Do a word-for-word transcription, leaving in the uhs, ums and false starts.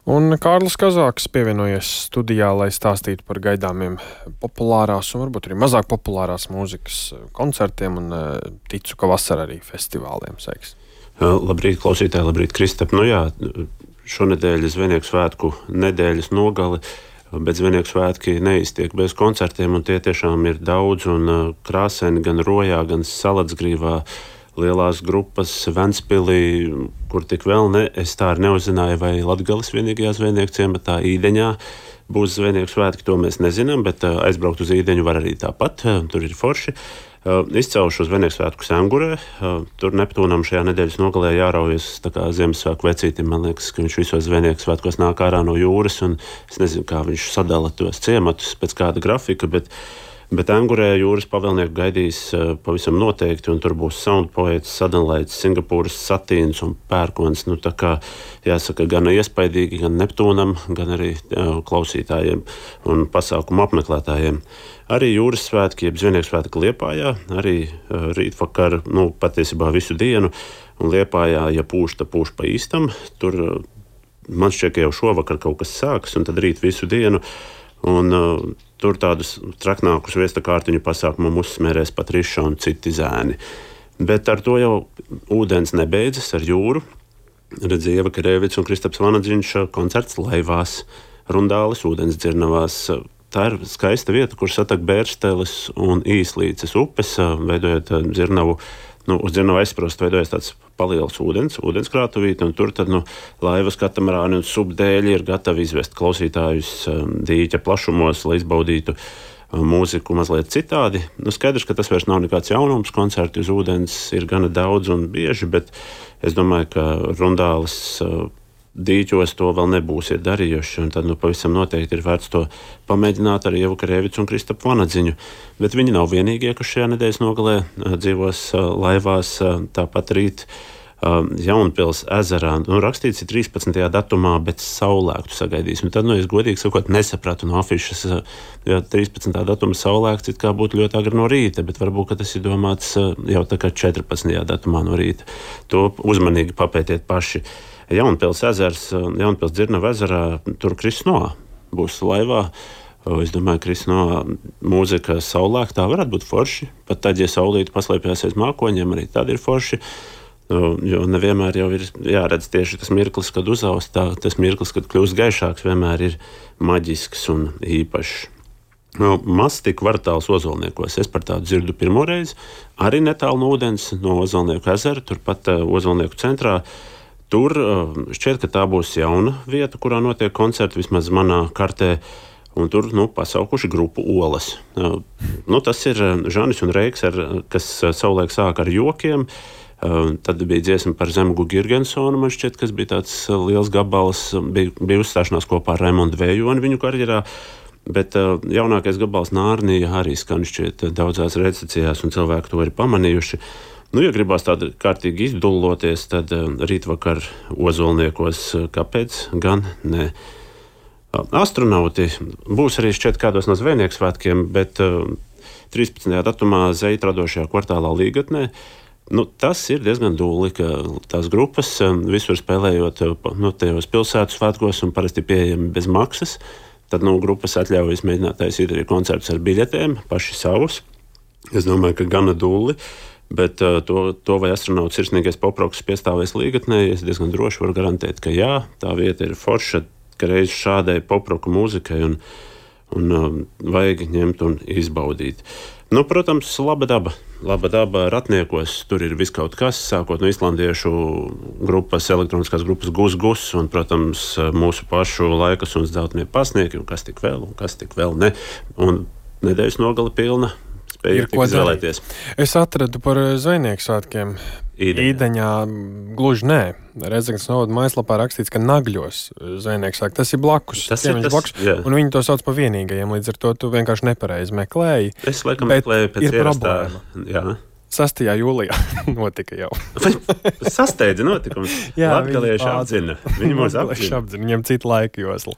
Un Kārlis Kazāks pievienojies studijā, lai stāstītu par gaidāmiem populārās un varbūt arī mazāk populārās mūzikas koncertiem un ticu, ka vasarā arī festivāliem sēks. Labrīt, klausītāji, labrīt, Kristap. Nu jā, šonedēļ Zvenieku svētku nedēļas nogali, bet Zvenieku svētki neiztiek bez koncertiem, un tie tiešām ir daudz un krāsaini gan Rojā, gan Salatsgrīvā. Lielās grupas Ventspilī, kur tik vēl ne, es tā arī neuzzināju, vai Latgales vienīgajā Zvenieku ciematā Īdeņā būs Zvenieku svētki, to mēs nezinām, bet aizbraukt uz Īdeņu var arī tāpat, tur ir forši. Izcēlušu uz Zvenieku svētku Semgurē, tur Neptūnam šajā nedēļas nogalē jāraujas tā kā Ziemassvētku vecītim, man liekas, ka viņš visos Zvenieku svētkos nāk ārā no jūras, un es nezinu, kā viņš sadala tos ciematus pēc kāda grafika, bet Bet Angurē jūras pavēlnieku gaidīs pavisam noteikti, un tur būs soundpoets, sadanlaids, Singapūras satīns un pērkons. Nu, tā kā, jāsaka, gan iespaidīgi, gan Neptūnam, gan arī uh, klausītājiem un pasākumu apmeklētājiem. Arī jūras svētki, jeb Zvenieku svētki Liepājā, arī uh, rītvakar, nu, patiesībā visu dienu, un Liepājā, ja pūš, tad pūš pa īstam. Tur uh, man šķiet, ka jau šovakar kaut kas sāks, un tad rīt visu dienu. Un uh, tur tādus traknākus viesta kārtiņu pasākumam uzsmērēs Patriša un citi zēni. Bet ar to jau ūdens nebeidzas ar jūru. Redz, Ieva Kerēvics un Kristaps Vanadziņš koncerts laivās, Rundāles ūdens dzirnavās. Tā ir skaista vieta, kur satak Bērsteles un Īslīces upes, veidojot dzirnavu. Nu, uz dzirnavu aizsprost veidojas tāds paliels ūdens, ūdenskrātuvīte, un tur tad, nu, laivas katamarāni un subdēļi ir gatavi izvest klausītājus dīķa plašumos, lai izbaudītu mūziku mazliet citādi. Nu, skaidrs, ka tas vairs nav nekāds jaunums, koncerti uz ūdens ir gana daudz un bieži, bet es domāju, ka Rundāles dīķos to vēl nebūsiet darījuši, un tad nu, pavisam noteikti ir vērts to pamēģināt ar Ievu Kerēvicu un Kristapu Vanadziņu. Bet viņi nav vienīgie, kas šajā nedēļas nogalē dzīvos laivās, tāpat rīt Jaunpils ezerā. Nu, rakstīts ir trīspadsmitajā datumā, bet saulēktu sagaidīs. Un tad, nu, es godīgi sakot, nesapratu no afišas, jo trīspadsmitā datuma saulēkts it kā būtu ļoti agri no rīta, bet varbūt, ka tas ir domāts jau tā kā četrpadsmitajā datumā no rīta. To uzmanīgi papētiet paši. Jaunpils ezers, Jaunpils dzirnava ezerā, tur Krisnoā būs laivā. Es domāju, ka Krisnoā mūzika saulēktā varētu būt forši. Pat tad, ja saulīte paslēpjās aiz mākoņiem, arī tad ir forši. Jo nevienmēr jau ir jāredz tieši tas mirklis, kad uzaust, tā, tas mirklis, kad kļūst gaišāks, vienmēr ir maģisks un īpašs. No, Masti kvartāls Ozolniekos, es par tādu dzirdu pirmo reizi, arī netālu no ūdens, no Ozolnieku ezera, turpat uh, Ozolnieku centrā. Tur šķiet, ka tā būs jauna vieta, kurā notiek koncerti, vismaz manā kartē, un tur nu, pasaukuši grupu Olas. Nu, tas ir Žanis un Reiks, ar, kas savulaik sāka ar jokiem, tad bija dziesma par Zemgu Girgensonu, man šķiet, kas bija tāds liels gabals, bija, bija uzstāšanās kopā ar Raimondu Vējoni viņu karjerā, bet jaunākais gabals Nārnija arī skan šķiet daudzās recitācijās, un cilvēki to ir pamanījuši. Nu, ja gribās tādu kārtīgi izdulloties, tad uh, rītvakar Ozolniekos, uh, kāpēc gan ne. Uh, astronauti būs arī šķiet kādos no Zvenieku svētkiem, bet uh, trīspadsmitajā datumā Zeita radošajā kvartālā Līgatnē. Nu, tas ir diezgan dūli, ka tās grupas uh, visur spēlējot uh, nu, tajos pilsētu svētkos un parasti pieejami bez maksas. Tad nu, grupas atļaujas mēģināt taisīt arī koncertus ar biļetēm, paši savus. Es domāju, ka gana dūli. Bet uh, to, to vai astronauts sirsnīgais poproks piestāvēs Līgatnē, es diezgan droši varu garantēt, ka jā, tā vieta ir forša, ka reiz šādai poproku mūzikai un, un uh, vajag ņemt un izbaudīt. Nu, protams, laba daba. Laba daba Ratniekos, tur ir viskaut kas, sākot no islandiešu grupas, elektroniskās grupas Gus Gus, un, protams, mūsu pašu Laikas un Zeltnie pasnieki, un kas tik vēl, un kas tik vēl ne. Un nedēļas nogali pilna. Ir ko izvēlēties. Es atradu par Zvenieku svētkiem. Īdeņā. Īdeņā gluži nē. Redzenes novada mājaslapā rakstīts, ka Nagļos Zvenieku svētki. Tas ir blakus. Tas ir tas, blakus un viņi to sauc par vienīgajiem. Līdz ar to tu vienkārši nepareizi meklēji. Es laikam meklēju pēc ierastā. Jā. sastajā jūlijā notika jau. Sasteidza notikums. Latgalieši apdzina. Viņi mūs apdzina. Viņam cita laika josla.